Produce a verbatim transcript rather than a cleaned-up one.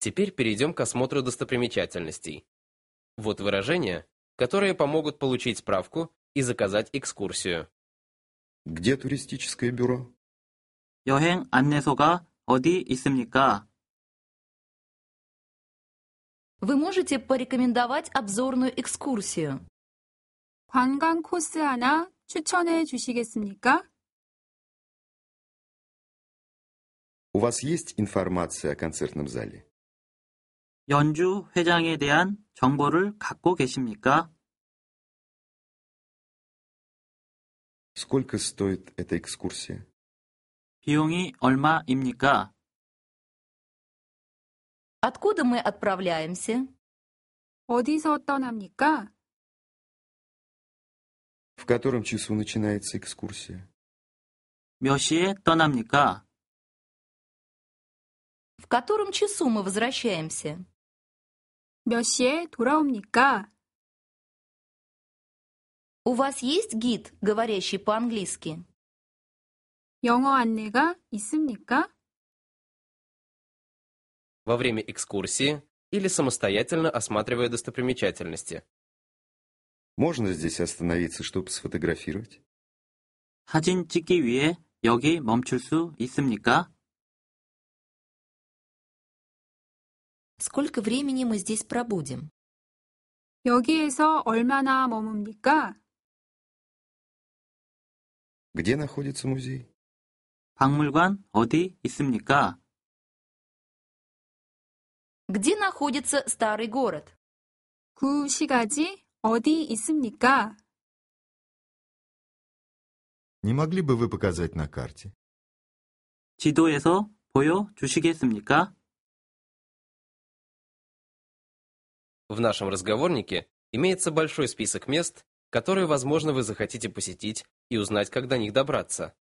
Теперь перейдем к осмотру достопримечательностей. Вот выражения, которые помогут получить справку и заказать экскурсию. Где туристическое бюро? 여행 안내소가 어디 있습니까? Вы можете порекомендовать обзорную экскурсию? 관광 코스 하나 추천해 주시겠습니까? У вас есть информация о концертном зале? 연주 회장에 대한 정보를 갖고 계십니까? Сколько стоит эта экскурсия? 비용이 얼마입니까? Откуда мы отправляемся? 어디서 떠납니까? В котором часу начинается экскурсия? 몇 시에 떠납니까? В котором часу мы возвращаемся? 몇 시에 돌아옵니까? У вас есть гид, говорящий по-английски? 영어 안내가 있습니까? Во время экскурсии или самостоятельно осматривая достопримечательности. Можно здесь остановиться, чтобы сфотографировать? 사진 찍기 위해 여기 멈출 수 있습니까? Сколько времени мы здесь пробудем? 여기에서 얼마나 머뭅니까? Где находится музей? 박물관 어디 있습니까? Где находится старый город? 구시가지 어디 있습니까? Не могли бы вы показать на карте? 지도에서 보여주시겠습니까? В нашем разговорнике имеется большой список мест, которые, возможно, вы захотите посетить и узнать, как до них добраться.